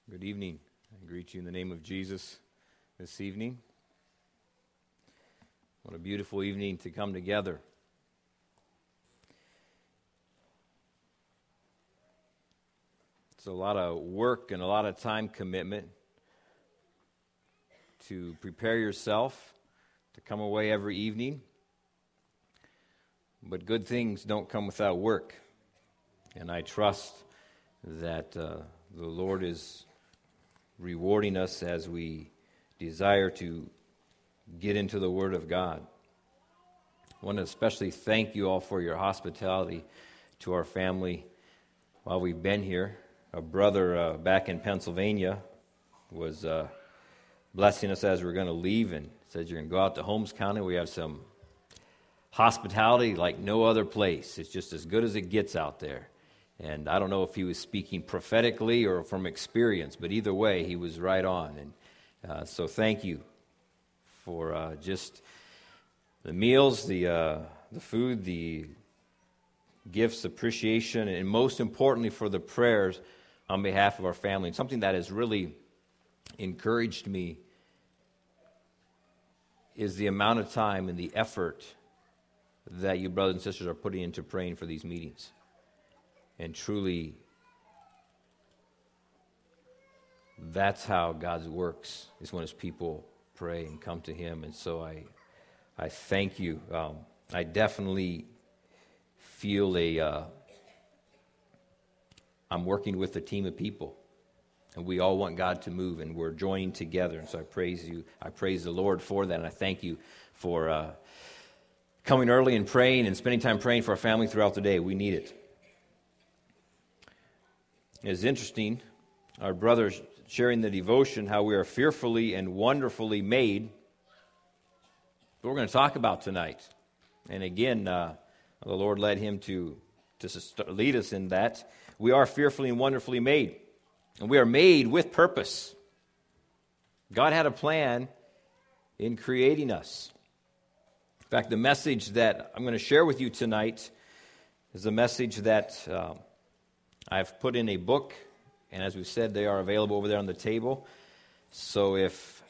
Good evening. I greet you in the name of Jesus this evening. What a beautiful evening to come together. It's a lot of work and a lot of time commitment to prepare yourself to come away every evening. But good things don't come without work. And I trust that the Lord is rewarding us as we desire to get into the Word of God. I want to especially thank you all for your hospitality to our family while we've been here. A brother back in Pennsylvania was blessing us as we were going to leave and said, you're going to go out to Holmes County. We have some hospitality like no other place. It's just as good as it gets out there. And I don't know if he was speaking prophetically or from experience, but either way, he was right on. And so thank you for just the meals, the food, the gifts, appreciation, and most importantly for the prayers on behalf of our family. And something that has really encouraged me is the amount of time and the effort that you brothers and sisters are putting into praying for these meetings. And truly, that's how God works, is when His people pray and come to Him. And so I thank you. I definitely feel I'm working with a team of people. And we all want God to move, and we're joining together. And so I praise you. I praise the Lord for that, and I thank you for coming early and praying and spending time praying for our family throughout the day. We need it. It's interesting, our brothers sharing the devotion, how we are fearfully and wonderfully made. What we're going to talk about tonight. And again, the Lord led him to lead us in that. We are fearfully and wonderfully made. And we are made with purpose. God had a plan in creating us. In fact, the message that I'm going to share with you tonight is a message that I've put in a book, and as we said, they are available over there on the table. So if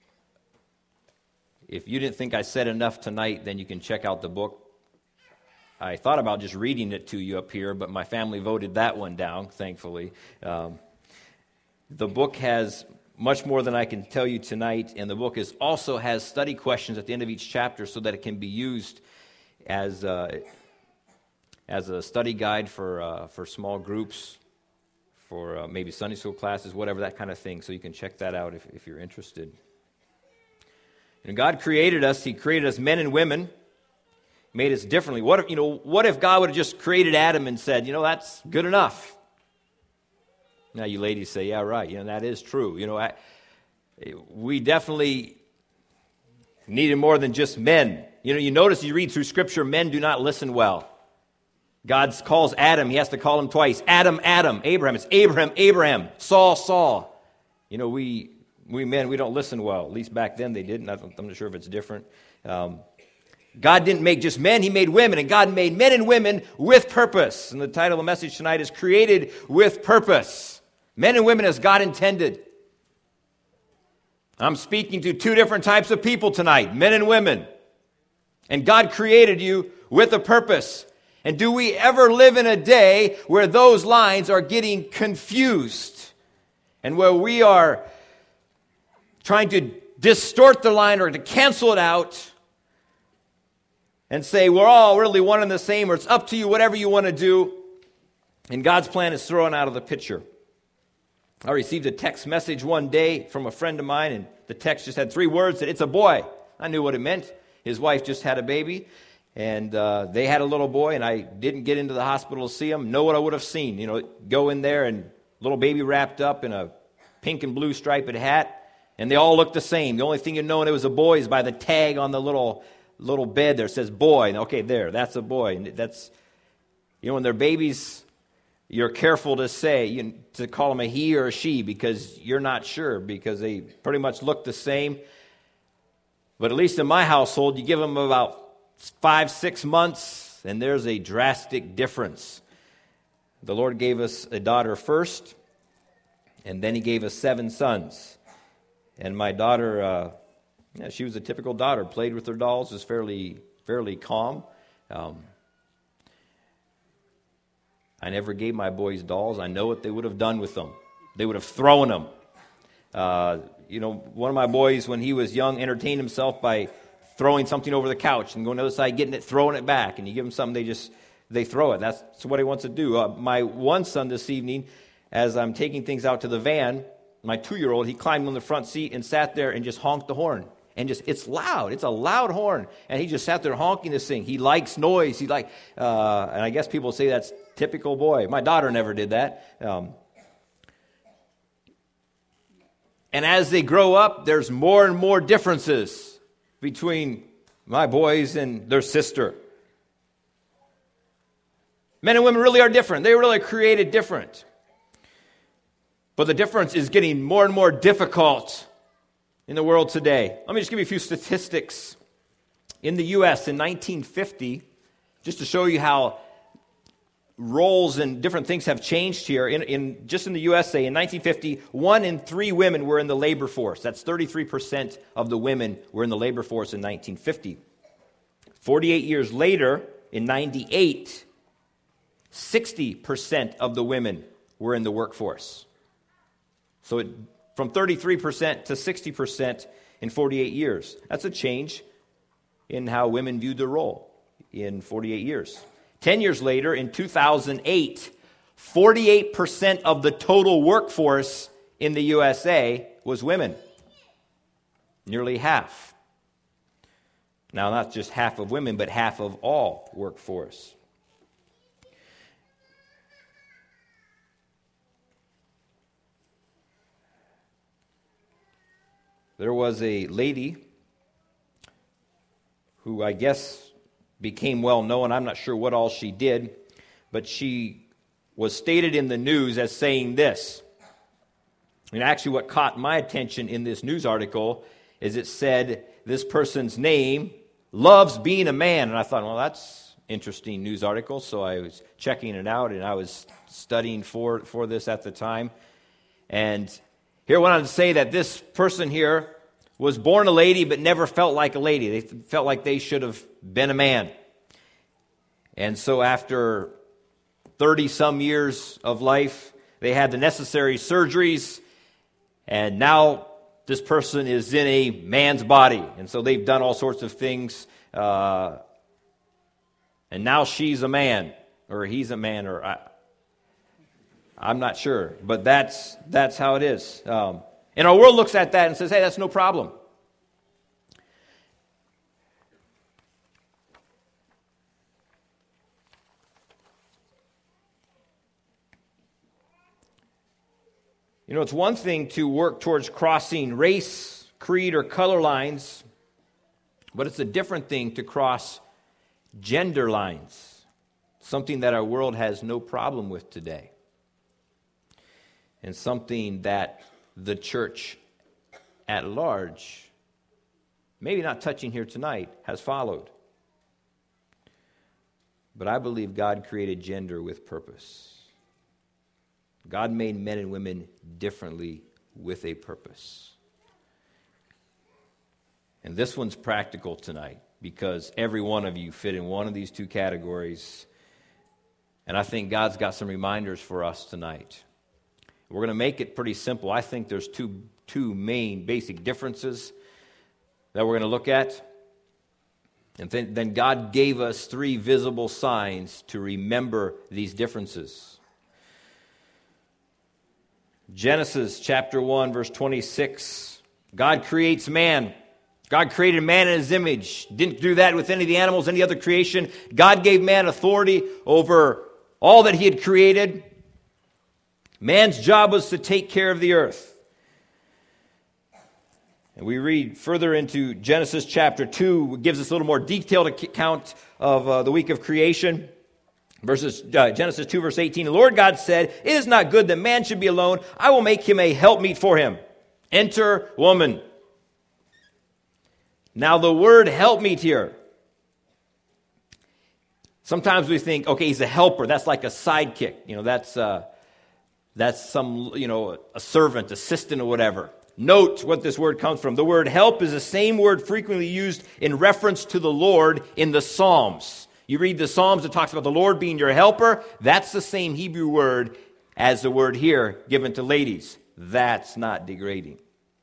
you didn't think I said enough tonight, then you can check out the book. I thought about just reading it to you up here, but my family voted that one down, thankfully. The book has much more than I can tell you tonight, and the book also has study questions at the end of each chapter so that it can be used as a study guide for small groups, for maybe Sunday school classes, whatever, that kind of thing. So you can check that out if you're interested. And God created us. He created us men and women, made us differently. What if God would have just created Adam and said, that's good enough? Now you ladies say, yeah, right. That is true. We definitely needed more than just men. You notice you read through Scripture, men do not listen well. God calls Adam, he has to call him twice. Adam, Adam, Abraham. It's Abraham, Abraham, Saul, Saul. We men, we don't listen well. At least back then they didn't. I'm not sure if it's different. God didn't make just men, he made women. And God made men and women with purpose. And the title of the message tonight is Created with Purpose. Men and women as God intended. I'm speaking to two different types of people tonight, men and women. And God created you with a purpose. And do we ever live in a day where those lines are getting confused and where we are trying to distort the line or to cancel it out and say we're all really one and the same, or it's up to you, whatever you want to do, and God's plan is thrown out of the picture? I received a text message one day from a friend of mine, and the text just had 3 words, that it's a boy. I knew what it meant. His wife just had a baby. And they had a little boy, and I didn't get into the hospital to see him. Know what I would have seen. Go in there and little baby wrapped up in a pink and blue striped hat, and they all looked the same. The only thing you know it was a boy is by the tag on the little bed there. It says boy. And okay, that's a boy. And that's, when they're babies, you're careful to say, to call them a he or a she, because you're not sure, because they pretty much look the same. But at least in my household, you give them about 5-6 months, and there's a drastic difference. The Lord gave us a daughter first, And then he gave us 7 sons. And my daughter, she was a typical daughter, played with her dolls, was fairly calm. I never gave my boys dolls. I know what they would have done with them. They would have thrown them. One of my boys, when he was young, entertained himself by throwing something over the couch and going to the other side, getting it, throwing it back. And you give him something, they throw it. That's what he wants to do. My one son this evening, as I'm taking things out to the van, my 2-year-old, he climbed on the front seat and sat there and just honked the horn. And it's loud. It's a loud horn. And he just sat there honking this thing. He likes noise. And I guess people say that's typical boy. My daughter never did that. And as they grow up, there's more and more differences between my boys and their sister. Men and women really are different. They really are created different. But the difference is getting more and more difficult in the world today. Let me just give you a few statistics. In the U.S. in 1950, just to show you how roles and different things have changed here. Just in the USA, in 1950, 1 in 3 women were in the labor force. That's 33% of the women were in the labor force in 1950. 48 years later, in 98, 60% of the women were in the workforce. So from 33% to 60% in 48 years. That's a change in how women viewed their role in 48 years. 10 years later, in 2008, 48% of the total workforce in the USA was women. Nearly half. Now, not just half of women, but half of all workforce. There was a lady who I guess became well known. I'm not sure what all she did, but she was stated in the news as saying this. And actually what caught my attention in this news article is it said this person's name loves being a man. And I thought, well, that's an interesting news article. So I was checking it out, and I was studying for this at the time. And here I wanted to say that this person here was born a lady but never felt like a lady. They felt like they should have been a man. And so after 30-some years of life, they had the necessary surgeries, and now this person is in a man's body. And so they've done all sorts of things, and now she's a man, or he's a man, or I'm not sure. But that's how it is. And our world looks at that and says, hey, that's no problem. You know, it's one thing to work towards crossing race, creed, or color lines, but it's a different thing to cross gender lines, something that our world has no problem with today, and something that the church at large, maybe not touching here tonight, has followed. But I believe God created gender with purpose. God made men and women differently with a purpose. And this one's practical tonight because every one of you fit in one of these two categories. And I think God's got some reminders for us tonight. We're going to make it pretty simple. I think there's two main basic differences that we're going to look at. And then God gave us 3 visible signs to remember these differences. Genesis chapter 1, verse 26. God creates man. God created man in his image. Didn't do that with any of the animals, any other creation. God gave man authority over all that he had created. Man's job was to take care of the earth. And we read further into Genesis chapter 2. It gives us a little more detailed account of the week of creation. Genesis 2, verse 18. The Lord God said, "It is not good that man should be alone. I will make him a helpmeet for him." Enter woman. Now the word helpmeet here. Sometimes we think, okay, he's a helper. That's like a sidekick. You know, that's That's some, a servant, assistant, or whatever. Note what this word comes from. The word help is the same word frequently used in reference to the Lord in the Psalms. You read the Psalms, it talks about the Lord being your helper. That's the same Hebrew word as the word here given to ladies. That's not degrading.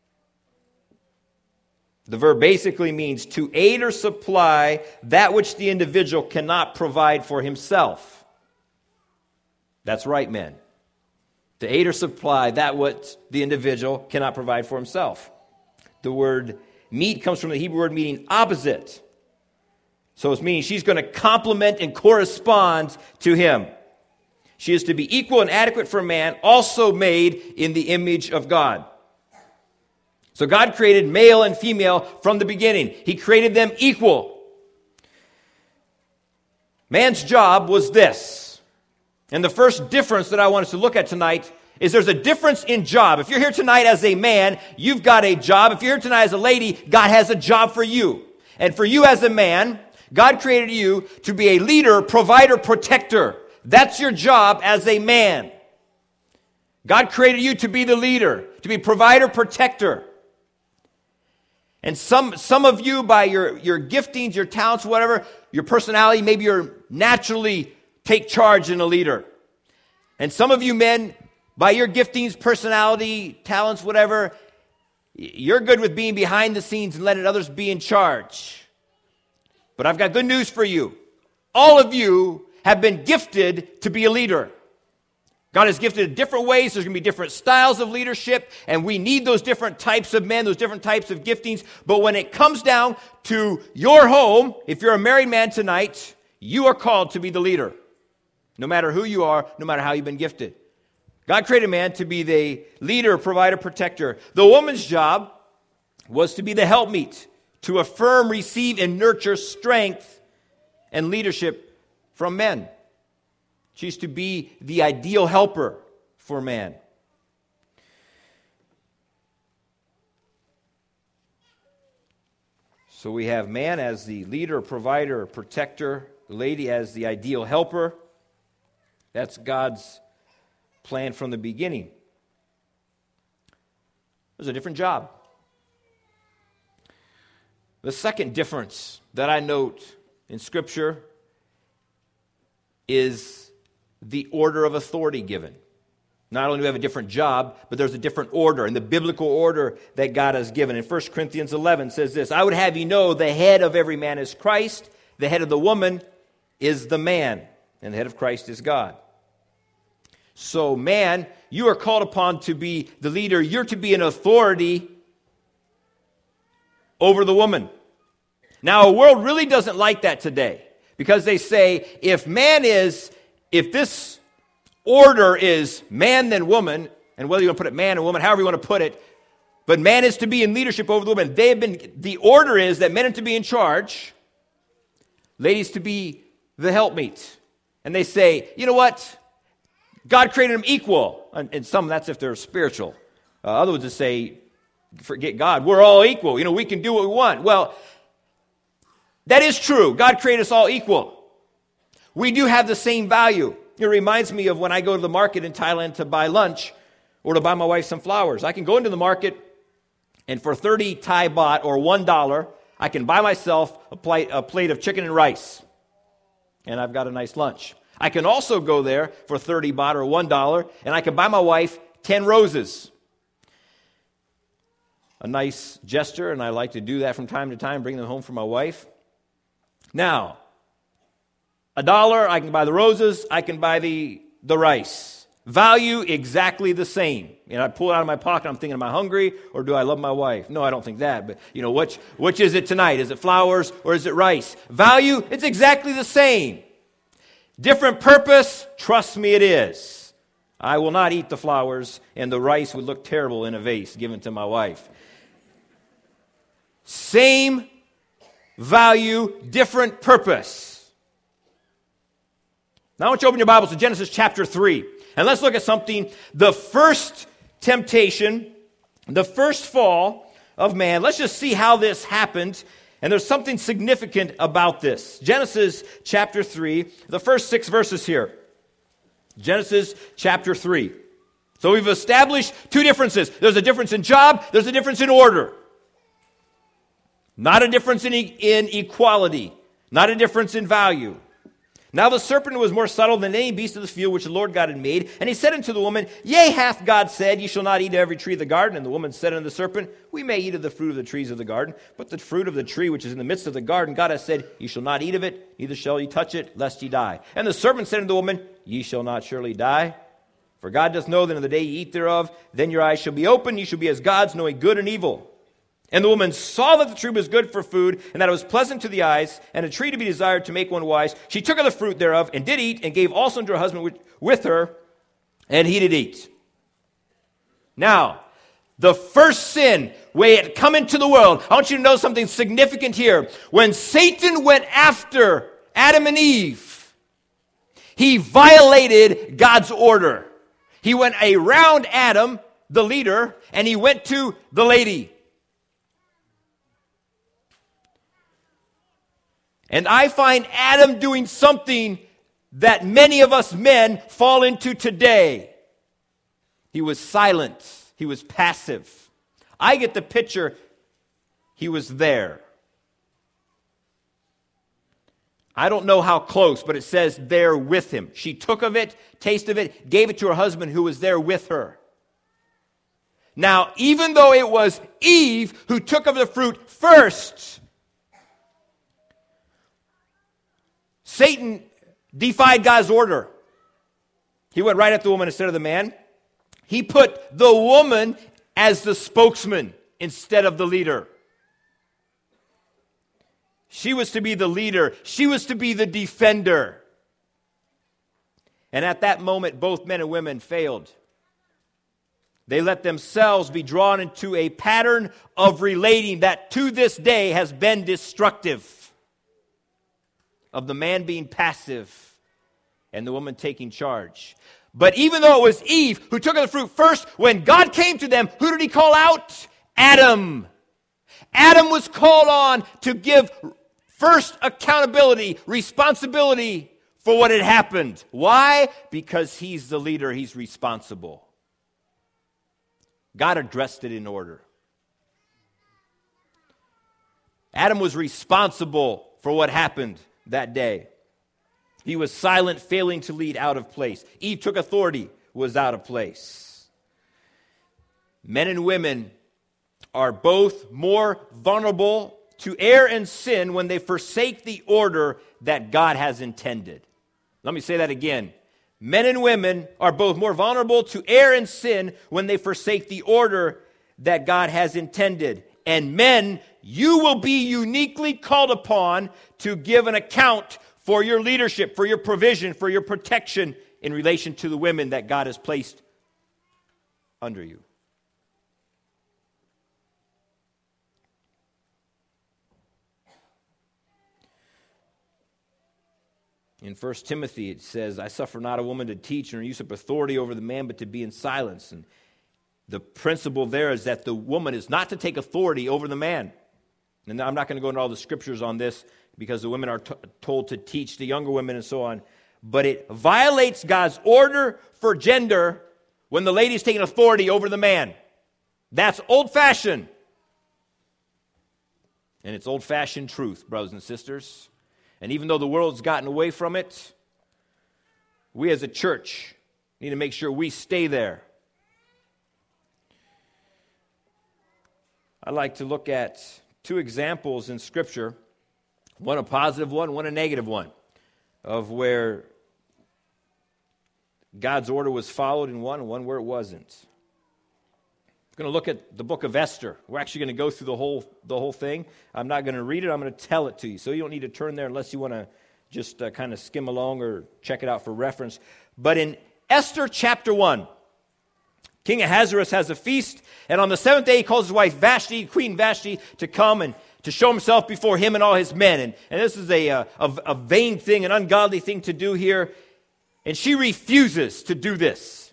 The verb basically means to aid or supply that which the individual cannot provide for himself. That's right, men. To aid or supply that what the individual cannot provide for himself. The word meet comes from the Hebrew word meaning opposite. So it's meaning she's going to complement and correspond to him. She is to be equal and adequate for man, also made in the image of God. So God created male and female from the beginning. He created them equal. Man's job was this. And the first difference that I want us to look at tonight is there's a difference in job. If you're here tonight as a man, you've got a job. If you're here tonight as a lady, God has a job for you. And for you as a man, God created you to be a leader, provider, protector. That's your job as a man. God created you to be the leader, to be provider, protector. And some of you, by your giftings, your talents, whatever, your personality, maybe you're naturally take charge and a leader. And some of you men, by your giftings, personality, talents, whatever, you're good with being behind the scenes and letting others be in charge. But I've got good news for you. All of you have been gifted to be a leader. God has gifted in different ways. There's going to be different styles of leadership, and we need those different types of men, those different types of giftings. But when it comes down to your home, if you're a married man tonight, you are called to be the leader. No matter who you are, no matter how you've been gifted. God created man to be the leader, provider, protector. The woman's job was to be the helpmeet, to affirm, receive, and nurture strength and leadership from men. She's to be the ideal helper for man. So we have man as the leader, provider, protector, the lady as the ideal helper. That's God's plan from the beginning. There's a different job. The second difference that I note in Scripture is the order of authority given. Not only do we have a different job, but there's a different order, and the biblical order that God has given. In 1 Corinthians 11 says this, I would have you know the head of every man is Christ, the head of the woman is the man, and the head of Christ is God. So, man, you are called upon to be the leader. You're to be an authority over the woman. Now, a world really doesn't like that today because they say if this order is man then woman, and whether you want to put it man or woman, however you want to put it, but man is to be in leadership over the woman. The order is that men are to be in charge, ladies to be the helpmeet. And they say, you know what? God created them equal. And some, that's if they're spiritual. Others would say, forget God. We're all equal. We can do what we want. Well, that is true. God created us all equal. We do have the same value. It reminds me of when I go to the market in Thailand to buy lunch or to buy my wife some flowers. I can go into the market and for 30 Thai baht or $1, I can buy myself a plate of chicken and rice. And I've got a nice lunch. I can also go there for 30 baht or $1, and I can buy my wife 10 roses. A nice gesture, and I like to do that from time to time, bring them home for my wife. Now, $1, I can buy the roses, I can buy the rice. Value exactly the same. I pull it out of my pocket, I'm thinking, am I hungry, or do I love my wife? No, I don't think that, but which is it tonight? Is it flowers, or is it rice? Value, it's exactly the same. Different purpose, trust me it is. I will not eat the flowers, and the rice would look terrible in a vase given to my wife. Same value, different purpose. Now I want you to open your Bibles to Genesis chapter 3. And let's look at something. The first temptation, the first fall of man. Let's just see how this happened. And there's something significant about this. Genesis chapter 3, the first 6 verses here. Genesis chapter 3. So we've established two differences. There's a difference in job, there's a difference in order. Not a difference in equality, not a difference in value. Now the serpent was more subtle than any beast of the field which the Lord God had made. And he said unto the woman, Yea, hath God said, Ye shall not eat of every tree of the garden? And the woman said unto the serpent, We may eat of the fruit of the trees of the garden, but the fruit of the tree which is in the midst of the garden, God hath said, Ye shall not eat of it, neither shall ye touch it, lest ye die. And the serpent said unto the woman, Ye shall not surely die. For God doth know that in the day ye eat thereof, then your eyes shall be opened, ye shall be as gods, knowing good and evil. And the woman saw that the tree was good for food, and that it was pleasant to the eyes, and a tree to be desired to make one wise. She took of the fruit thereof, and did eat, and gave also unto her husband with her, and he did eat. Now, the first sin, when it had come into the world, I want you to know something significant here. When Satan went after Adam and Eve, he violated God's order. He went around Adam, the leader, and he went to the lady. And I find Adam doing something that many of us men fall into today. He was silent. He was passive. I get the picture. He was there. I don't know how close, but it says there with him. She took of it, tasted of it, gave it to her husband who was there with her. Now, even though it was Eve who took of the fruit first, Satan defied God's order. He went right at the woman instead of the man. He put the woman as the spokesman instead of the leader. She was to be the leader. She was to be the defender. And at that moment, both men and women failed. They let themselves be drawn into a pattern of relating that to this day has been destructive. Of the man being passive and the woman taking charge. But even though it was Eve who took of the fruit first, when God came to them, who did he call out? Adam. Adam was called on to give first accountability, responsibility for what had happened. Why? Because he's the leader, he's responsible. God addressed it in order. Adam was responsible for what happened that day. He was silent, failing to lead, out of place. Eve took authority, was out of place. Men and women are both more vulnerable to err and sin when they forsake the order that God has intended. Let me say that again. Men and women are both more vulnerable to err and sin when they forsake the order that God has intended. And men, you will be uniquely called upon to give an account for your leadership, for your provision, for your protection in relation to the women that God has placed under you. In 1 Timothy, it says, I suffer not a woman to teach or use up authority over the man, but to be in silence. And the principle there is that the woman is not to take authority over the man. And I'm not going to go into all the scriptures on this because the women are told to teach the younger women and so on. But it violates God's order for gender when the lady's taking authority over the man. That's old-fashioned. And it's old-fashioned truth, brothers and sisters. And even though the world's gotten away from it, we as a church need to make sure we stay there. I'd like to look at two examples in Scripture, one a positive one a negative one, of where God's order was followed in one where it wasn't. I'm going to look at the book of Esther. We're actually going to go through the whole thing. I'm not going to read it. I'm going to tell it to you. So you don't need to turn there unless you want to just kind of skim along or check it out for reference. But in Esther chapter 1, King Ahasuerus has a feast, and on the seventh day he calls his wife Vashti, Queen Vashti, to come and to show himself before him and all his men. And this is a vain thing, an ungodly thing to do here. And she refuses to do this.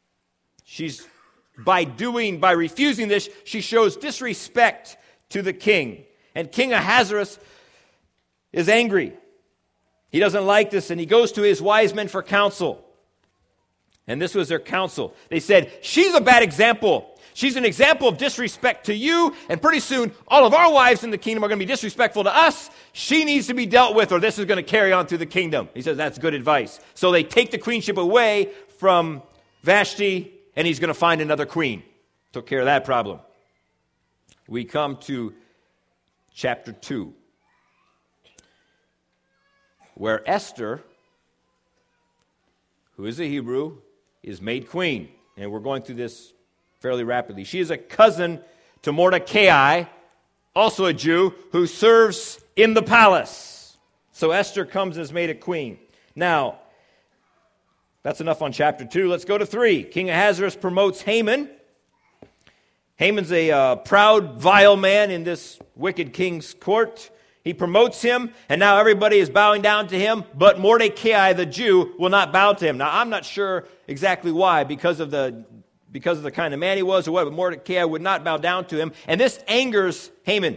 By refusing this, she shows disrespect to the king. And King Ahasuerus is angry. He doesn't like this, and he goes to his wise men for counsel. And this was their counsel. They said, she's a bad example. She's an example of disrespect to you, and pretty soon all of our wives in the kingdom are going to be disrespectful to us. She needs to be dealt with, or this is going to carry on through the kingdom. He says that's good advice. So they take the queenship away from Vashti, and he's going to find another queen. Took care of that problem. We come to chapter 2, where Esther, who is a Hebrew, is made queen. And we're going through this fairly rapidly. She is a cousin to Mordecai, also a Jew, who serves in the palace. So Esther comes and is made a queen. Now, that's enough on chapter 2. Let's go to 3. King Ahasuerus promotes Haman. Haman's a proud, vile man in this wicked king's court. He promotes him, and now everybody is bowing down to him, but Mordecai, the Jew, will not bow to him. Now, I'm not sure exactly why, because of the kind of man he was or what, but Mordecai would not bow down to him, and this angers Haman.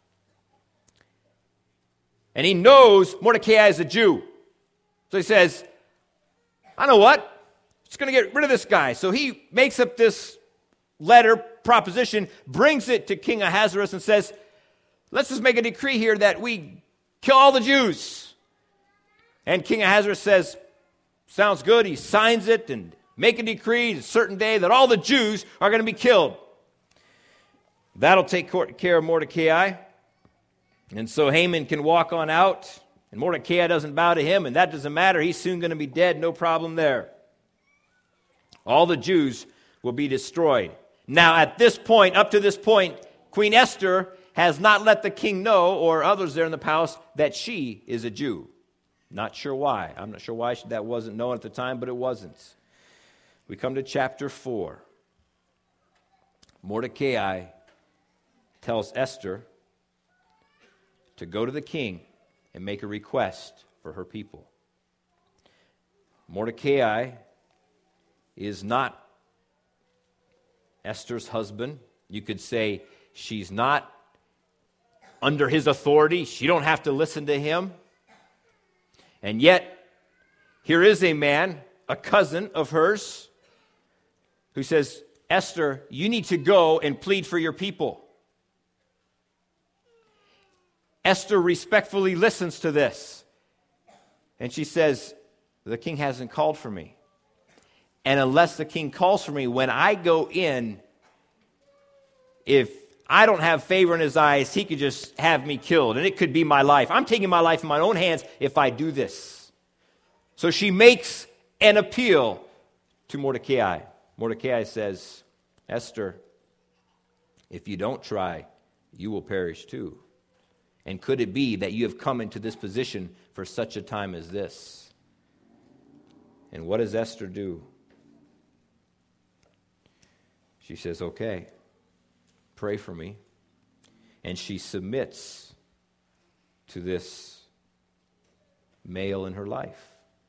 And he knows Mordecai is a Jew. So he says, I know what, I'm just going to get rid of this guy. So he makes up this letter, proposition, brings it to King Ahasuerus and says, let's just make a decree here that we kill all the Jews. And King Ahasuerus says, sounds good. He signs it and make a decree a certain day that all the Jews are going to be killed. That'll take care of Mordecai. And so Haman can walk on out, and Mordecai doesn't bow to him, and that doesn't matter. He's soon going to be dead, no problem there. All the Jews will be destroyed. Now, at this point, up to this point, Queen Esther has not let the king know, or others there in the palace, that she is a Jew. Not sure why. I'm not sure why that wasn't known at the time, but it wasn't. We come to chapter 4. Mordecai tells Esther to go to the king and make a request for her people. Mordecai is not Esther's husband. You could say she's not under his authority. She don't have to listen to him. And yet, here is a man, a cousin of hers, who says, Esther, you need to go and plead for your people. Esther respectfully listens to this. And she says, the king hasn't called for me. And unless the king calls for me, when I go in, if I don't have favor in his eyes, he could just have me killed, and it could be my life. I'm taking my life in my own hands if I do this. So she makes an appeal to Mordecai. Mordecai says, Esther, if you don't try, you will perish too. And could it be that you have come into this position for such a time as this? And what does Esther do? She says, okay, pray for me. And she submits to this male in her life.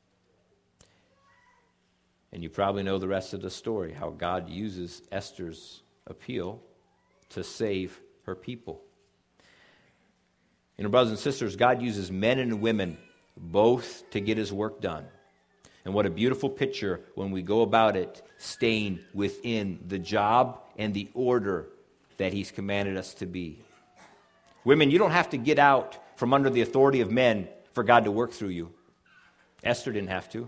And you probably know the rest of the story, how God uses Esther's appeal to save her people. You know, brothers and sisters, God uses men and women both to get his work done. And what a beautiful picture when we go about it, staying within the job and the order that he's commanded us to be. Women, you don't have to get out from under the authority of men for God to work through you. Esther didn't have to.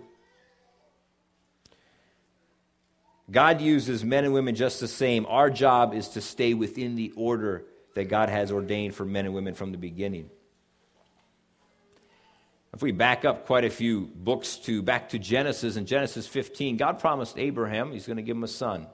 God uses men and women just the same. Our job is to stay within the order that God has ordained for men and women from the beginning. If we back up quite a few books back to Genesis, in Genesis 15, God promised Abraham he's going to give him a son.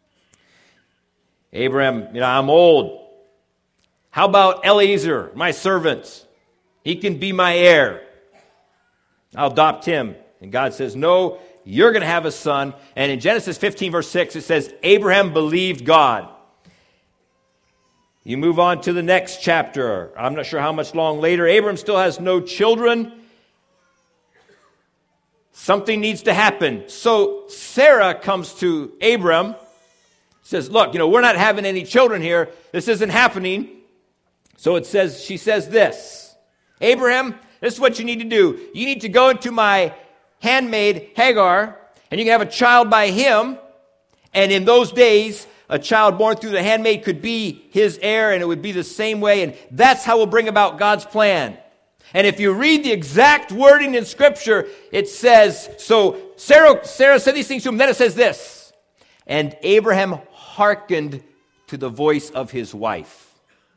Abraham, I'm old. How about Eliezer, my servant? He can be my heir. I'll adopt him. And God says, no, you're going to have a son. And in Genesis 15, verse 6, it says, Abraham believed God. You move on to the next chapter. I'm not sure how much long later. Abraham still has no children. Something needs to happen. So Sarah comes to Abram, says, look, we're not having any children here. This isn't happening. So she says this, Abraham, this is what you need to do. You need to go into my handmaid Hagar, And you can have a child by him, and in those days, a child born through the handmaid could be his heir, and it would be the same way, and that's how we'll bring about God's plan. And if you read the exact wording in Scripture, it says, so Sarah said these things to him, then it says this, and Abraham hearkened to the voice of his wife.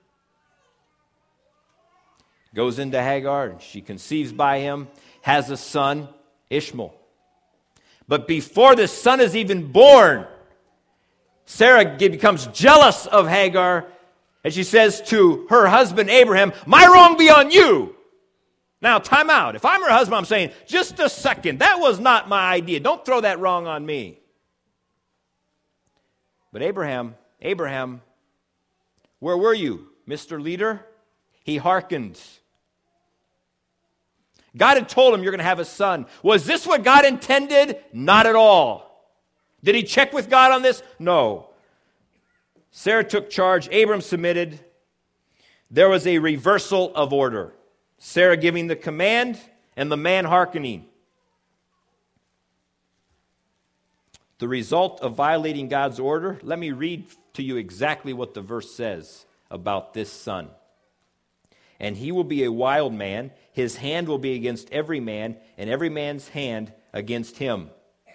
Goes into Hagar, and she conceives by him, has a son, Ishmael. But before the son is even born, Sarah becomes jealous of Hagar, and she says to her husband Abraham, my wrong be on you. Now, time out. If I'm her husband, I'm saying, just a second, that was not my idea. Don't throw that wrong on me. But Abraham, where were you, Mr. Leader? He hearkened. God had told him you're going to have a son. Was this what God intended? Not at all. Did he check with God on this? No. Sarah took charge. Abram submitted. There was a reversal of order. Sarah giving the command and the man hearkening. The result of violating God's order, let me read to you exactly what the verse says about this son. And he will be a wild man. His hand will be against every man, and every man's hand against him.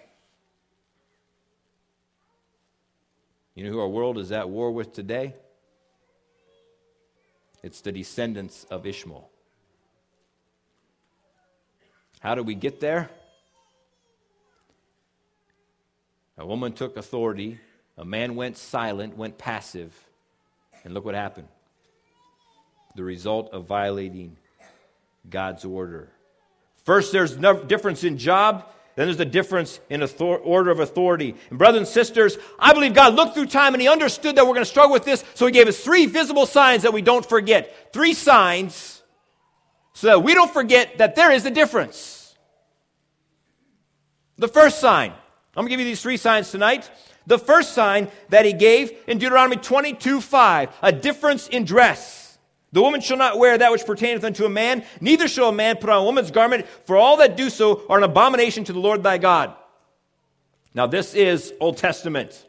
You know who our world is at war with today? It's the descendants of Ishmael. How did we get there? A woman took authority. A man went silent, went passive. And look what happened. The result of violating God's order. First, there's no difference in job. Then there's a difference in order of authority. And brothers and sisters, I believe God looked through time and he understood that we're going to struggle with this. So he gave us 3 visible signs that we don't forget. 3 signs so that we don't forget that there is a difference. The first sign. I'm going to give you these 3 signs tonight. The first sign that he gave in Deuteronomy 22:5, a difference in dress. The woman shall not wear that which pertaineth unto a man, neither shall a man put on a woman's garment, for all that do so are an abomination to the Lord thy God. Now this is Old Testament.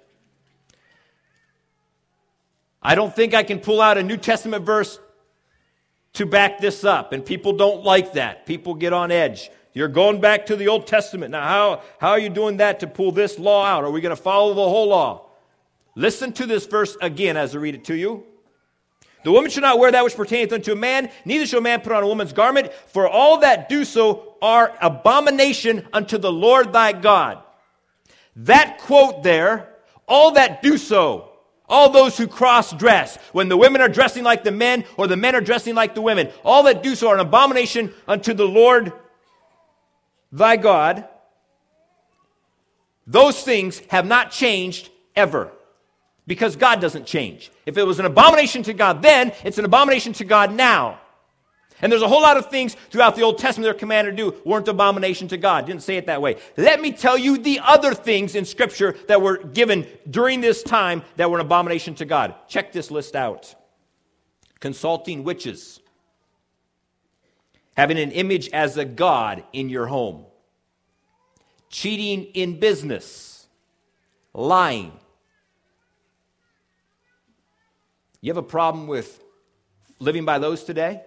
I don't think I can pull out a New Testament verse to back this up, and people don't like that. People get on edge. You're going back to the Old Testament. Now how are you doing that to pull this law out? Are we going to follow the whole law? Listen to this verse again as I read it to you. The woman shall not wear that which pertaineth unto a man, neither shall a man put on a woman's garment, for all that do so are abomination unto the Lord thy God. That quote there, all that do so, all those who cross-dress, when the women are dressing like the men or the men are dressing like the women, all that do so are an abomination unto the Lord thy God. Those things have not changed ever. Because God doesn't change. If it was an abomination to God then, it's an abomination to God now. And there's a whole lot of things throughout the Old Testament they're commanded to do weren't abomination to God. Didn't say it that way. Let me tell you the other things in Scripture that were given during this time that were an abomination to God. Check this list out. Consulting witches. Having an image as a god in your home. Cheating in business. Lying. You have a problem with living by those today?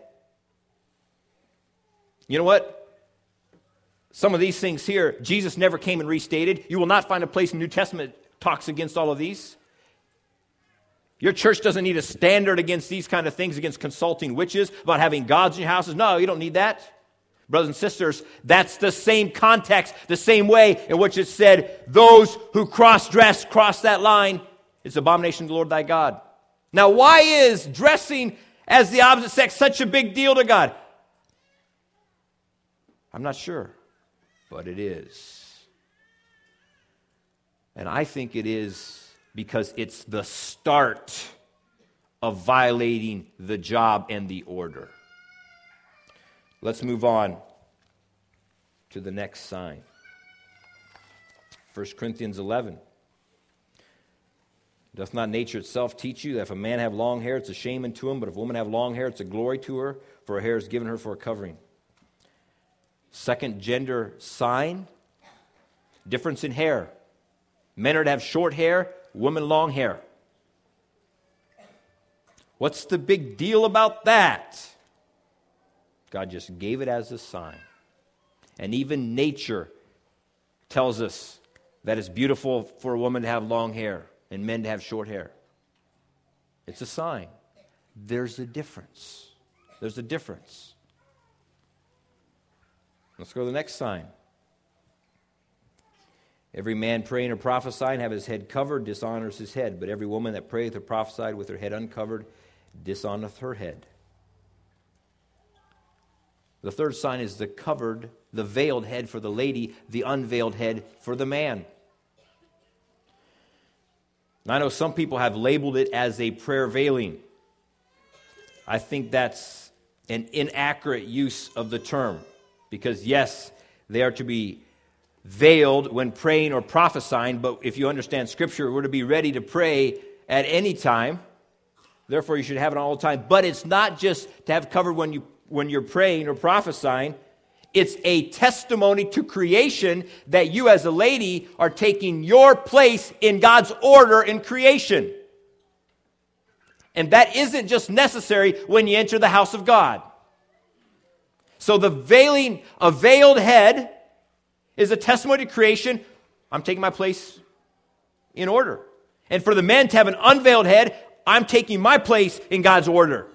You know what? Some of these things here, Jesus never came and restated. You will not find a place in the New Testament that talks against all of these. Your church doesn't need a standard against these kind of things, against consulting witches, about having gods in your houses. No, you don't need that. Brothers and sisters, that's the same context, the same way in which it said, those who cross-dress, cross that line, it's abomination to the Lord thy God. Now, why is dressing as the opposite sex such a big deal to God? I'm not sure, but it is. And I think it is because it's the start of violating the job and the order. Let's move on to the next sign. 1 Corinthians 11. Doth not nature itself teach you that if a man have long hair, it's a shame unto him, but if a woman have long hair, it's a glory to her, for her hair is given her for a covering. Second gender sign, Difference in hair. Men are to have short hair, women long hair. What's the big deal about that? God just gave it as a sign. And even nature tells us that it's beautiful for a woman to have long hair and men to have short hair. It's a sign. There's a difference. There's a difference. Let's go to the next sign. Every man praying or prophesying have his head covered dishonors his head, but every woman that prayeth or prophesied with her head uncovered dishonoreth her head. The third sign is the covered, the veiled head for the lady, the unveiled head for the man. Now, I know some people have labeled it as a prayer veiling. I think that's an inaccurate use of the term, because yes, they are to be veiled when praying or prophesying, but if you understand Scripture, we're to be ready to pray at any time. Therefore, you should have it all the time. But it's not just to have covered when you're praying or prophesying. It's a testimony to creation that you as a lady are taking your place in God's order in creation. And that isn't just necessary when you enter the house of God. So the veiling, a veiled head, is a testimony to creation. I'm taking my place in order. And for the men to have an unveiled head, I'm taking my place in God's order.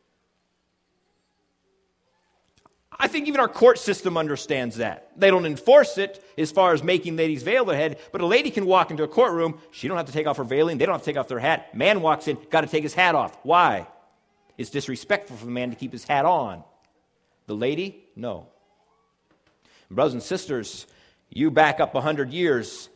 I think even our court system understands that. They don't enforce it as far as making ladies veil their head, but a lady can walk into a courtroom. She don't have to take off her veiling. They don't have to take off their hat. Man walks in, got to take his hat off. Why? It's disrespectful for the man to keep his hat on. The lady, no. Brothers and sisters, you back up 100 years,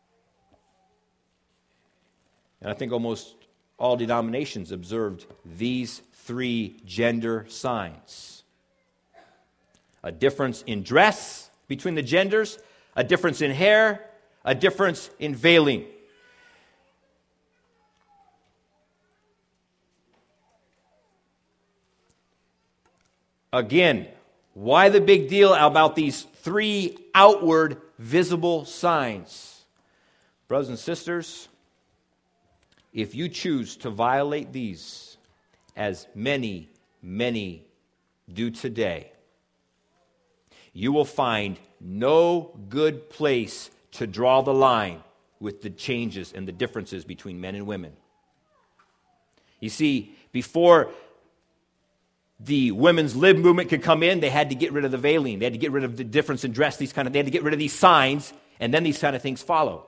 and I think almost all denominations observed these three gender signs. A difference in dress between the genders, a difference in hair, a difference in veiling. Again, why the big deal about these three outward visible signs? Brothers and sisters, if you choose to violate these, as many do today, you will find no good place to draw the line with the changes and the differences between men and women. You see, before the women's lib movement could come in, they had to get rid of the veiling. They had to get rid of the difference in dress, they had to get rid of these signs, and then these kind of things follow.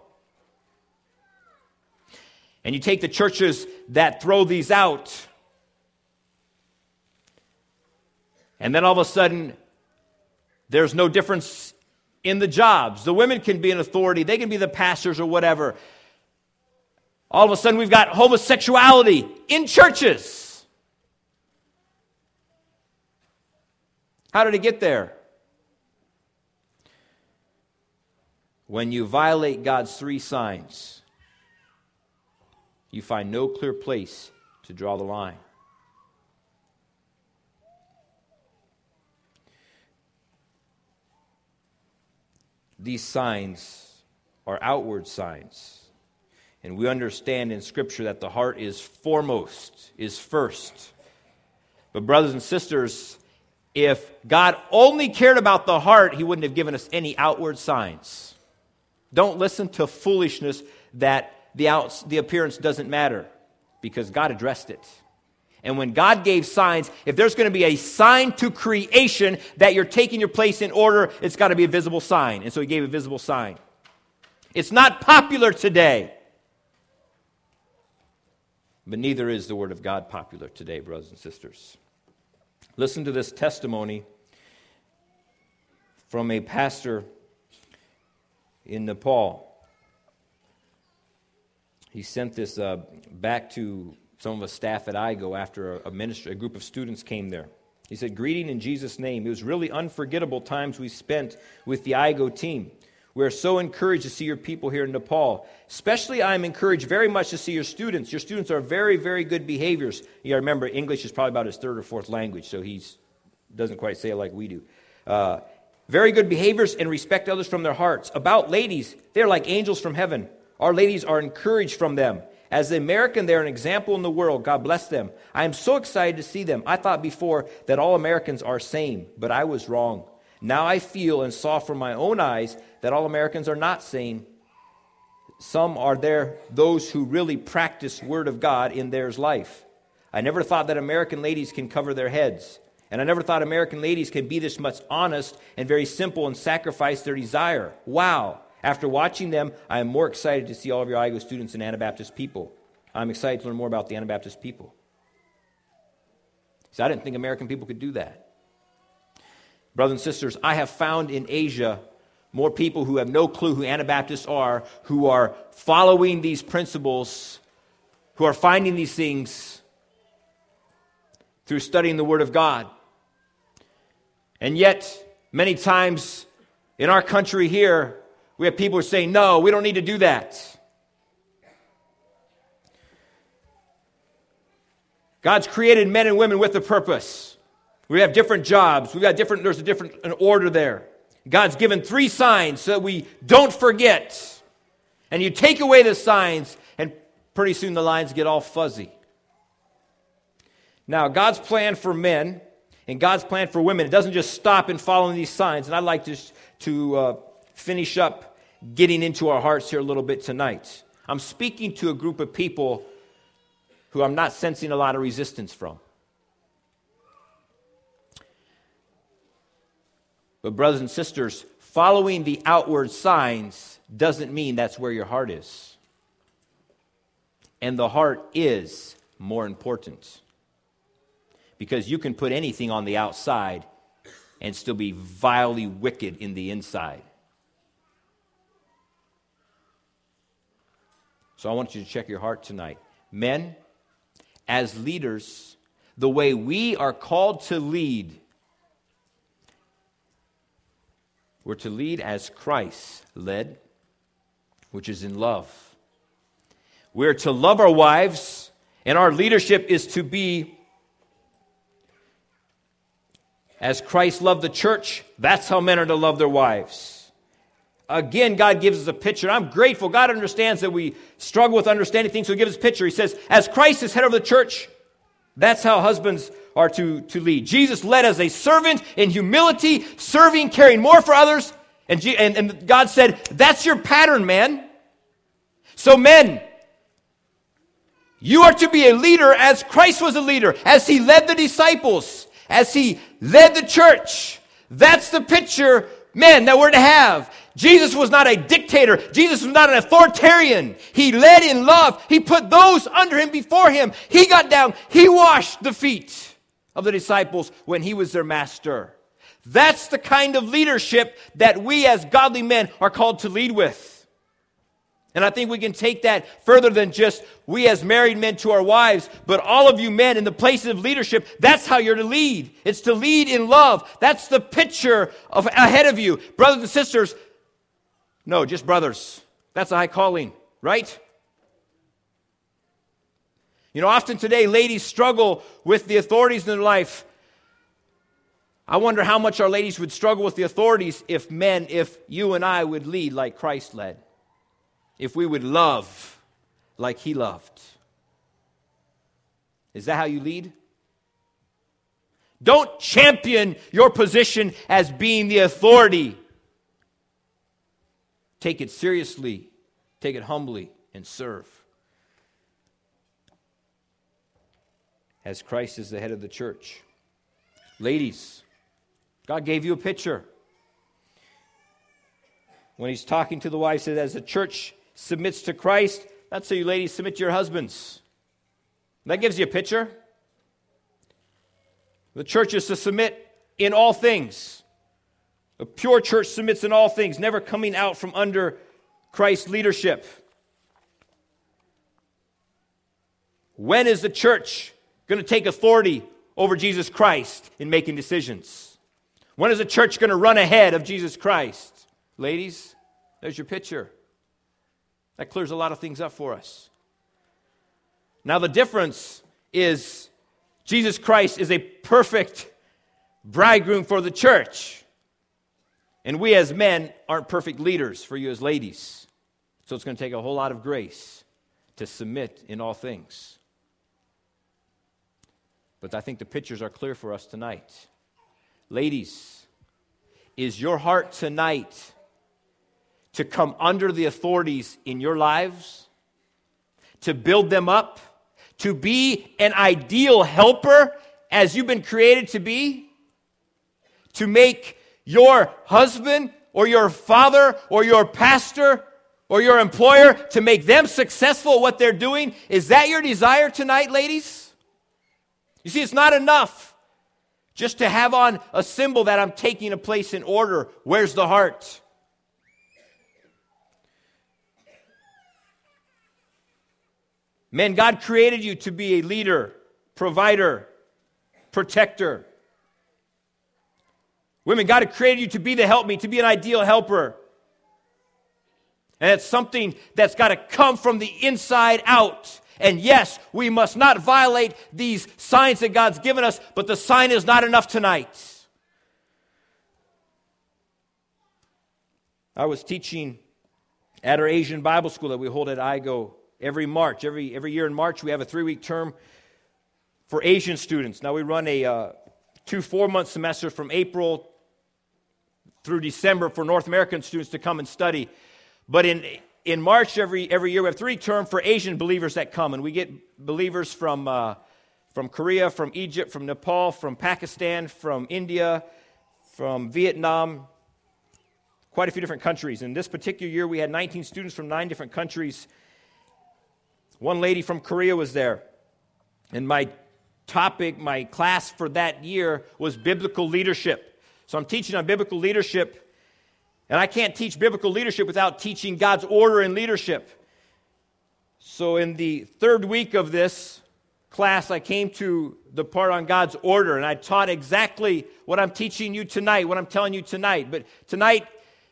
And you take the churches that throw these out, and then all of a sudden, there's no difference in the jobs. The women can be an authority. They can be the pastors or whatever. All of a sudden, we've got homosexuality in churches. How did it get there? When you violate God's three signs, you find no clear place to draw the line. These signs are outward signs. And we understand in Scripture that the heart is foremost, is first. But brothers and sisters, if God only cared about the heart, He wouldn't have given us any outward signs. Don't listen to foolishness that the appearance doesn't matter, because God addressed it. And when God gave signs, if there's going to be a sign to creation that you're taking your place in order, it's got to be a visible sign. And so He gave a visible sign. It's not popular today. But neither is the Word of God popular today, brothers and sisters. Listen to this testimony from a pastor in Nepal. He sent this back to some of us staff at IGO after a group of students came there. He said, "Greeting in Jesus' name. It was really unforgettable times we spent with the IGO team. We are so encouraged to see your people here in Nepal. Especially, I'm encouraged very much to see your students. Your students are very, very good behaviors." You remember, English is probably about his third or fourth language, so he doesn't quite say it like we do. very good behaviors, and respect others from their hearts. About ladies, they're like angels from heaven. Our ladies are encouraged from them. As the American, they're an example in the world. God bless them. I am so excited to see them. I thought before that all Americans are same, but I was wrong. Now I feel and saw from my own eyes that all Americans are not same. Some are there, those who really practice Word of God in their life. I never thought that American ladies can cover their heads. And I never thought American ladies can be this much honest and very simple and sacrifice their desire. Wow. After watching them, I am more excited to see all of your IGO students and Anabaptist people. I'm excited to learn more about the Anabaptist people. See, I didn't think American people could do that. Brothers and sisters, I have found in Asia more people who have no clue who Anabaptists are, who are following these principles, who are finding these things through studying the Word of God. And yet, many times in our country here, we have people who say, no, we don't need to do that. God's created men and women with a purpose. We have different jobs. There's a different order there. God's given 3 signs so that we don't forget. And you take away the signs, and pretty soon the lines get all fuzzy. Now, God's plan for men and God's plan for women, it doesn't just stop in following these signs. And I'd like to finish up getting into our hearts here a little bit tonight. I'm speaking to a group of people who I'm not sensing a lot of resistance from. But brothers and sisters, following the outward signs doesn't mean that's where your heart is. And the heart is more important. Because you can put anything on the outside and still be vilely wicked in the inside. So I want you to check your heart tonight. Men, as leaders, the way we are called to lead, we're to lead as Christ led, which is in love. We're to love our wives, and our leadership is to be as Christ loved the church. That's how men are to love their wives. Again, God gives us a picture. I'm grateful. God understands that we struggle with understanding things, so He gives us a picture. He says, as Christ is head of the church, that's how husbands are to lead. Jesus led as a servant in humility, serving, caring more for others. And God said, that's your pattern, man. So men, you are to be a leader as Christ was a leader, as He led the disciples, as He led the church. That's the picture, men, that we're to have. Jesus was not a dictator. Jesus was not an authoritarian. He led in love. He put those under Him before Him. He got down. He washed the feet of the disciples when He was their master. That's the kind of leadership that we as godly men are called to lead with. And I think we can take that further than just we as married men to our wives, but all of you men in the places of leadership, that's how you're to lead. It's to lead in love. That's the picture of ahead of you. Brothers and sisters, no, just brothers. That's a high calling, right? You know, often today, ladies struggle with the authorities in their life. I wonder how much our ladies would struggle with the authorities if you and I would lead like Christ led. If we would love like He loved. Is that how you lead? Don't champion your position as being the authority. Take it seriously. Take it humbly and serve. As Christ is the head of the church. Ladies, God gave you a picture. When He's talking to the wives, He says, as the church submits to Christ, that's how you ladies submit to your husbands. That gives you a picture. The church is to submit in all things. A pure church submits in all things, never coming out from under Christ's leadership. When is the church going to take authority over Jesus Christ in making decisions? When is the church going to run ahead of Jesus Christ? Ladies, there's your picture. That clears a lot of things up for us. Now the difference is Jesus Christ is a perfect bridegroom for the church. And we as men aren't perfect leaders for you as ladies. So it's going to take a whole lot of grace to submit in all things. But I think the pictures are clear for us tonight. Ladies, is your heart tonight to come under the authorities in your lives? To build them up? To be an ideal helper as you've been created to be? To make your husband or your father or your pastor or your employer, to make them successful at what they're doing? Is that your desire tonight, ladies? You see, it's not enough just to have on a symbol that I'm taking a place in order. Where's the heart? Men, God created you to be a leader, provider, protector. Women, God had created you to be the helpmeet, to be an ideal helper. And it's something that's got to come from the inside out. And yes, we must not violate these signs that God's given us, but the sign is not enough tonight. I was teaching at our Asian Bible school that we hold at IGO every March. Every year in March, we have a 3-week term for Asian students. Now, we run a 2 4-month semester from April through December for North American students to come and study. But in March every year, we have 3 terms for Asian believers that come. And we get believers from Korea, from Egypt, from Nepal, from Pakistan, from India, from Vietnam, quite a few different countries. And this particular year, we had 19 students from 9 different countries. One lady from Korea was there. And my class for that year was biblical leadership. So I'm teaching on biblical leadership. And I can't teach biblical leadership without teaching God's order in leadership. So in the 3rd week of this class, I came to the part on God's order. And I taught exactly what I'm teaching you tonight, what I'm telling you tonight. But tonight,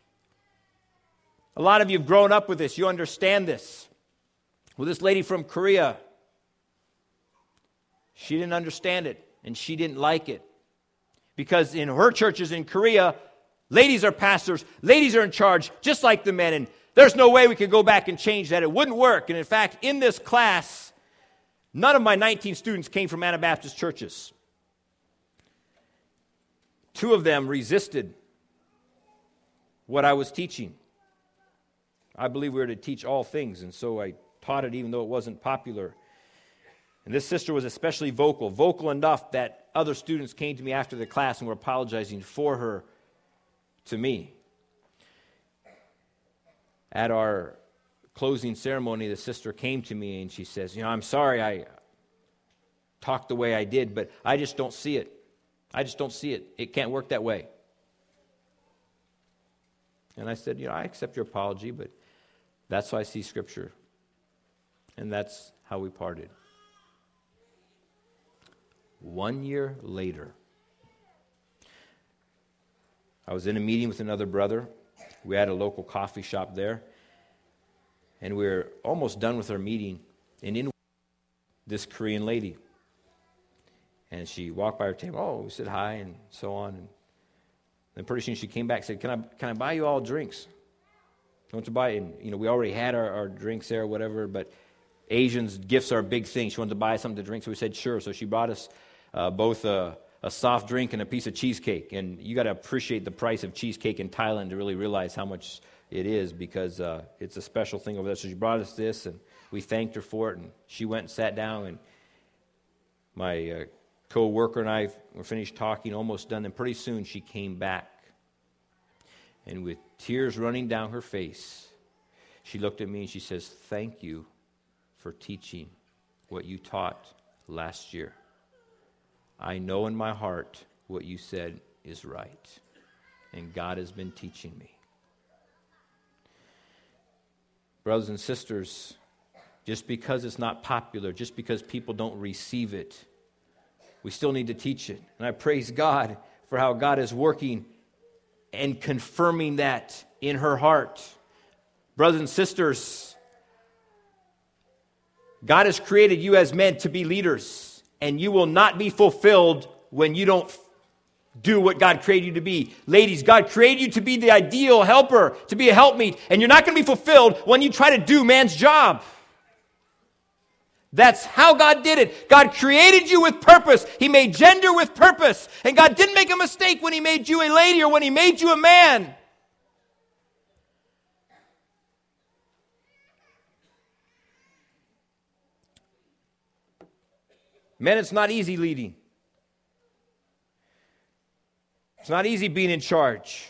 a lot of you have grown up with this. You understand this. Well, this lady from Korea, she didn't understand it, and she didn't like it. Because in her churches in Korea, ladies are pastors, ladies are in charge, just like the men, and there's no way we could go back and change that. It wouldn't work. And in fact, in this class, none of my 19 students came from Anabaptist churches. 2 of them resisted what I was teaching. I believe we were to teach all things, and so I taught it even though it wasn't popular. And this sister was especially vocal enough that other students came to me after the class and were apologizing for her to me. At our closing ceremony, the sister came to me and she says, I'm sorry I talked the way I did, but I just don't see it. I just don't see it. It can't work that way. And I said, I accept your apology, but that's how I see Scripture. And that's how we parted. 1 year later, I was in a meeting with another brother. We had a local coffee shop there. And we were almost done with our meeting. And in this Korean lady. And she walked by our table. Oh, we said hi and so on. And then pretty soon she came back and said, Can I buy you all drinks? I want to buy, and we already had our drinks there or whatever, but Asians, gifts are a big thing. She wanted to buy something to drink, so we said sure. So she brought us both a soft drink and a piece of cheesecake. And you got to appreciate the price of cheesecake in Thailand to really realize how much it is, because it's a special thing over there. So she brought us this, and we thanked her for it. And she went and sat down, and my co-worker and I were finished talking, almost done. And pretty soon she came back. And with tears running down her face, she looked at me and she says, "Thank you for teaching what you taught last year. I know in my heart what you said is right, and God has been teaching me." Brothers and sisters, just because it's not popular, just because people don't receive it, we still need to teach it. And I praise God for how God is working and confirming that in her heart. Brothers and sisters, God has created you as men to be leaders, and you will not be fulfilled when you don't do what God created you to be. Ladies, God created you to be the ideal helper, to be a helpmeet, and you're not going to be fulfilled when you try to do man's job. That's how God did it. God created you with purpose. He made gender with purpose. And God didn't make a mistake when He made you a lady or when He made you a man. Men, it's not easy leading. It's not easy being in charge.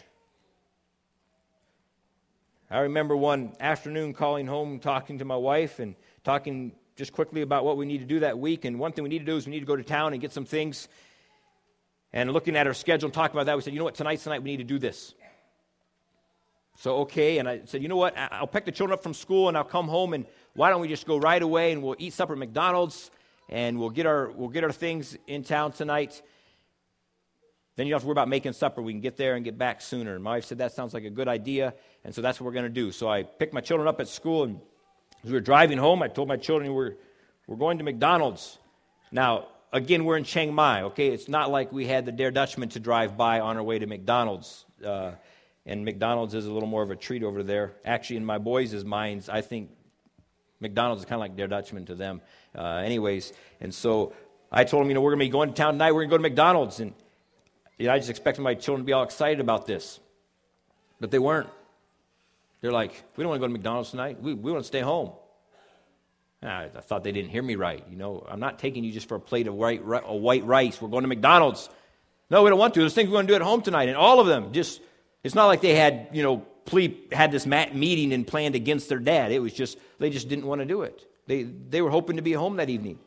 I remember one afternoon calling home, talking to my wife and talking just quickly about what we need to do that week. And one thing we need to do is we need to go to town and get some things. And looking at our schedule and talking about that, we said, you know what, tonight's the night we need to do this. So, okay, and I said, you know what, I'll pick the children up from school and I'll come home, and why don't we just go right away and we'll eat supper at McDonald's and we'll get our things in town tonight. Then you don't have to worry about making supper. We can get there and get back sooner. And my wife said, that sounds like a good idea, and so that's what we're going to do. So I picked my children up at school, and as we were driving home, I told my children we're going to McDonald's. Now, again, we're in Chiang Mai, okay? It's not like we had the Dare Dutchman to drive by on our way to McDonald's. And McDonald's is a little more of a treat over there. Actually, in my boys' minds, I think McDonald's is kind of like Dare Dutchman to them. Anyways, and so I told them, we're going to be going to town tonight. We're going to go to McDonald's. And I just expected my children to be all excited about this. But they weren't. They're like, we don't want to go to McDonald's tonight. We want to stay home. I thought they didn't hear me right. I'm not taking you just for a plate of white rice. We're going to McDonald's. No, we don't want to. There's things we're going to do at home tonight. And all of them just, it's not like they had, had this meeting and planned against their dad. It was just, they just didn't want to do it. They were hoping to be home that evening.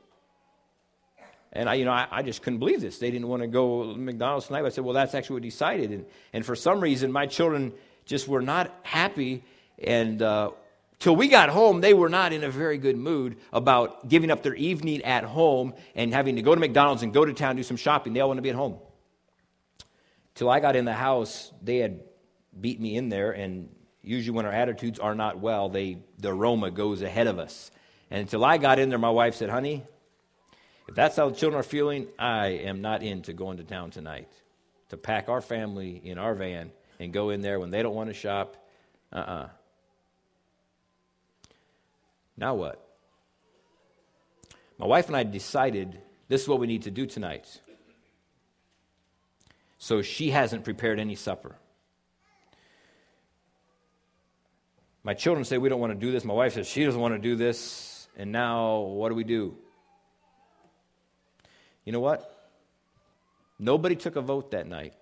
And I just couldn't believe this. They didn't want to go to McDonald's tonight. I said, well, that's actually what we decided. And for some reason, my children just were not happy. And till we got home, they were not in a very good mood about giving up their evening at home and having to go to McDonald's and go to town and do some shopping. They all want to be at home. Till I got in the house, they had beat me in there. And usually when our attitudes are not well, the aroma goes ahead of us. And until I got in there, my wife said, honey, if that's how the children are feeling, I am not into going to town tonight. To pack our family in our van and go in there when they don't want to shop, Now what? My wife and I decided this is what we need to do tonight. So she hasn't prepared any supper. My children say we don't want to do this. My wife says she doesn't want to do this. And now what do? You know what? Nobody took a vote that night.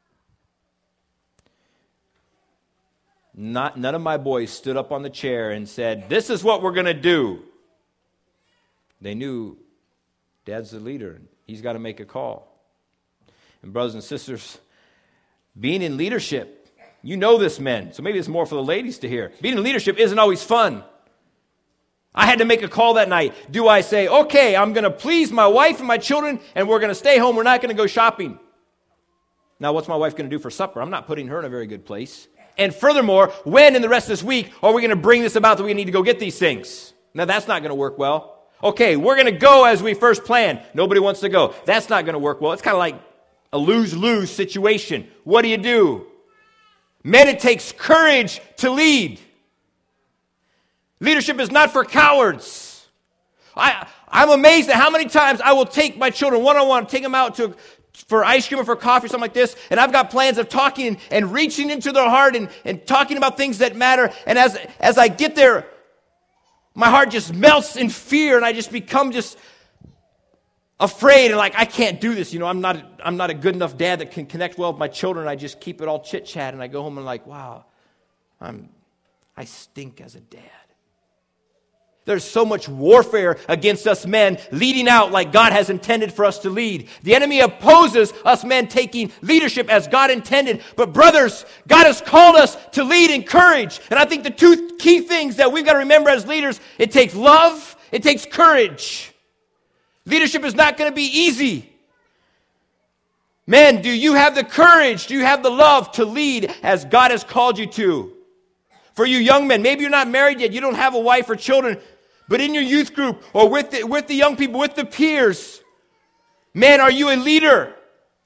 None of my boys stood up on the chair and said, this is what we're going to do. They knew Dad's the leader, and he's got to make a call. And brothers and sisters, being in leadership, you know this, men, so maybe it's more for the ladies to hear. Being in leadership isn't always fun. I had to make a call that night. Do I say, okay, I'm going to please my wife and my children, and we're going to stay home. We're not going to go shopping. Now, what's my wife going to do for supper? I'm not putting her in a very good place. And furthermore, when in the rest of this week are we going to bring this about that we need to go get these things? Now, that's not going to work well. Okay, we're going to go as we first planned. Nobody wants to go. That's not going to work well. It's kind of like a lose-lose situation. What do? Men, it takes courage to lead. Leadership is not for cowards. I'm amazed at how many times I will take my children one-on-one, take them out for ice cream or for coffee or something like this, and I've got plans of talking and reaching into their heart and talking about things that matter. And as I get there, my heart just melts in fear, and I just become just afraid and like, I can't do this. I'm not a good enough dad that can connect well with my children. I just keep it all chit-chat, and I go home and like, wow, I stink as a dad. There's so much warfare against us men leading out like God has intended for us to lead. The enemy opposes us men taking leadership as God intended. But brothers, God has called us to lead in courage. And I think the two key things that we've got to remember as leaders, it takes love, it takes courage. Leadership is not going to be easy. Men, do you have the courage? Do you have the love to lead as God has called you to? For you young men, maybe you're not married yet, you don't have a wife or children, but in your youth group or with the young people, with the peers, man, are you a leader?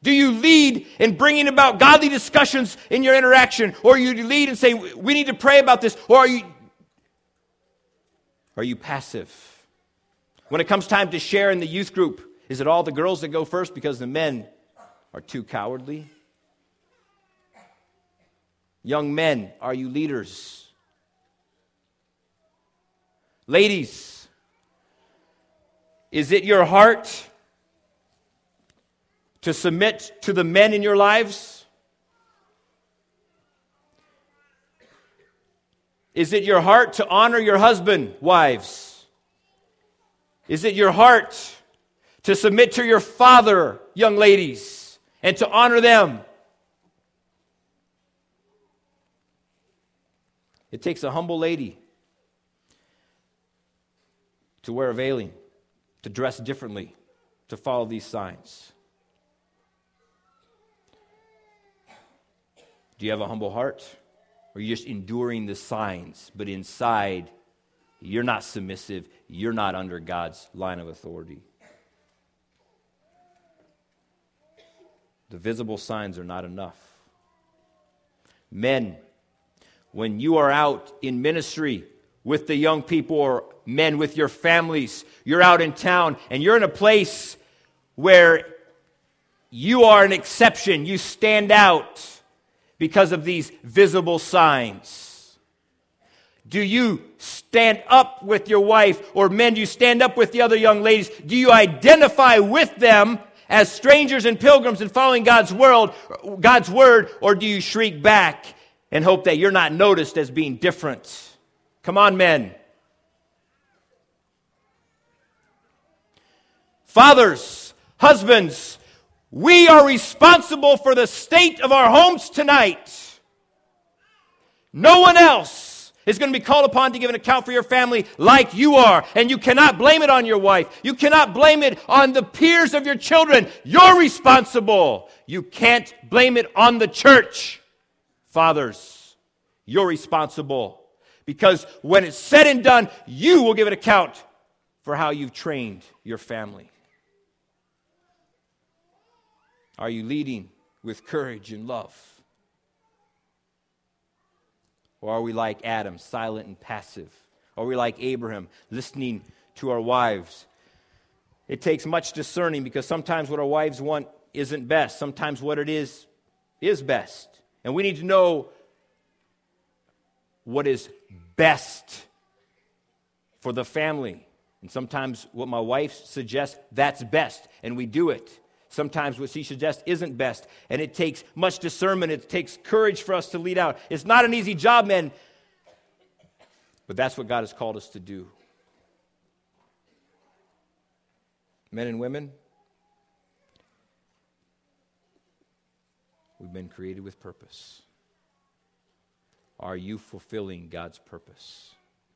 Do you lead in bringing about godly discussions in your interaction? Or you lead and say, we need to pray about this? Or are you passive? When it comes time to share in the youth group, is it all the girls that go first because the men are too cowardly? Young men, are you leaders? Ladies, is it your heart to submit to the men in your lives? Is it your heart to honor your husband, wives? Is it your heart to submit to your father, young ladies, and to honor them? It takes a humble lady to wear a veiling, to dress differently, to follow these signs. Do you have a humble heart? Or are you just enduring the signs, but inside, you're not submissive, you're not under God's line of authority? The visible signs are not enough. Men, when you are out in ministry with the young people, or men with your families, you're out in town, and you're in a place where you are an exception, you stand out because of these visible signs. Do you stand up with your wife, or men, do you stand up with the other young ladies? Do you identify with them as strangers and pilgrims and following God's word, or do you shriek back and hope that you're not noticed as being different? Come on, men. Fathers, husbands, we are responsible for the state of our homes tonight. No one else is going to be called upon to give an account for your family like you are. And you cannot blame it on your wife. You cannot blame it on the peers of your children. You're responsible. You can't blame it on the church. Fathers, you're responsible. Because when it's said and done, you will give an account for how you've trained your family. Are you leading with courage and love? Or are we like Adam, silent and passive? Are we like Abraham, listening to our wives? It takes much discerning, because sometimes what our wives want isn't best. Sometimes what it is best. And we need to know what is best for the family. And sometimes what my wife suggests, that's best, and we do it. Sometimes what she suggests isn't best, and it takes much discernment. It takes courage for us to lead out. It's not an easy job, men, but that's what God has called us to do. Men and women, we've been created with purpose. Are you fulfilling God's purpose?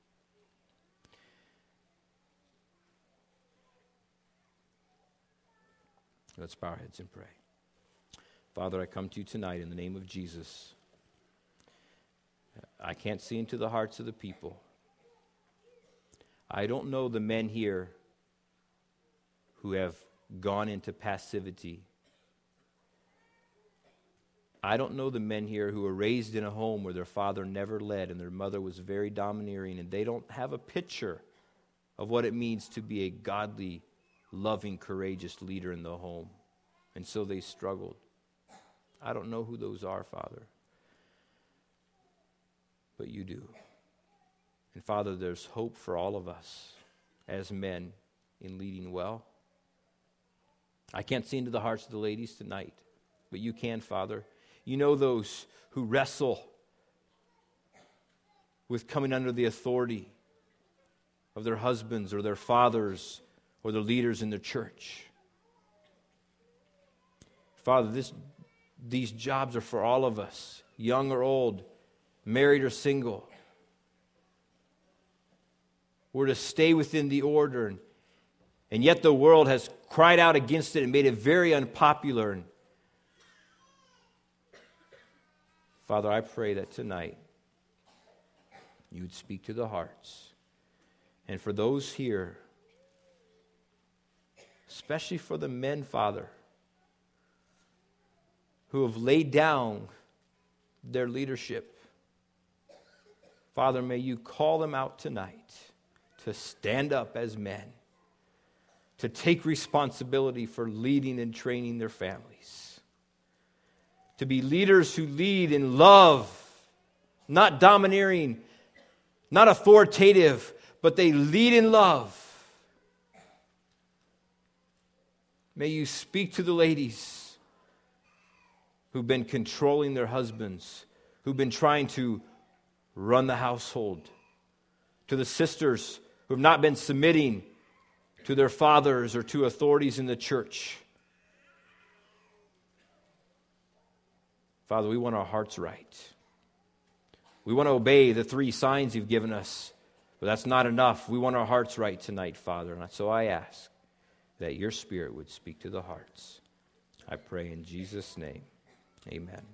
Let's bow our heads and pray. Father, I come to you tonight in the name of Jesus. I can't see into the hearts of the people. I don't know the men here who have gone into passivity. I don't know the men here who were raised in a home where their father never led and their mother was very domineering, and they don't have a picture of what it means to be a godly, loving, courageous leader in the home. And so they struggled. I don't know who those are, Father. But you do. And Father, there's hope for all of us as men in leading well. I can't see into the hearts of the ladies tonight, but you can, Father. You know those who wrestle with coming under the authority of their husbands or their fathers or the leaders in the church. Father, these jobs are for all of us, young or old, married or single. We're to stay within the order, and yet the world has cried out against it and made it very unpopular. And Father, I pray that tonight you would speak to the hearts. And for those here, especially for the men, Father, who have laid down their leadership. Father, may you call them out tonight to stand up as men, to take responsibility for leading and training their families, to be leaders who lead in love, not domineering, not authoritative, but they lead in love. May you speak to the ladies who've been controlling their husbands, who've been trying to run the household, to the sisters who have not been submitting to their fathers or to authorities in the church. Father, we want our hearts right. We want to obey the 3 signs you've given us, but that's not enough. We want our hearts right tonight, Father. And so I ask that your Spirit would speak to the hearts. I pray in Jesus' name. Amen.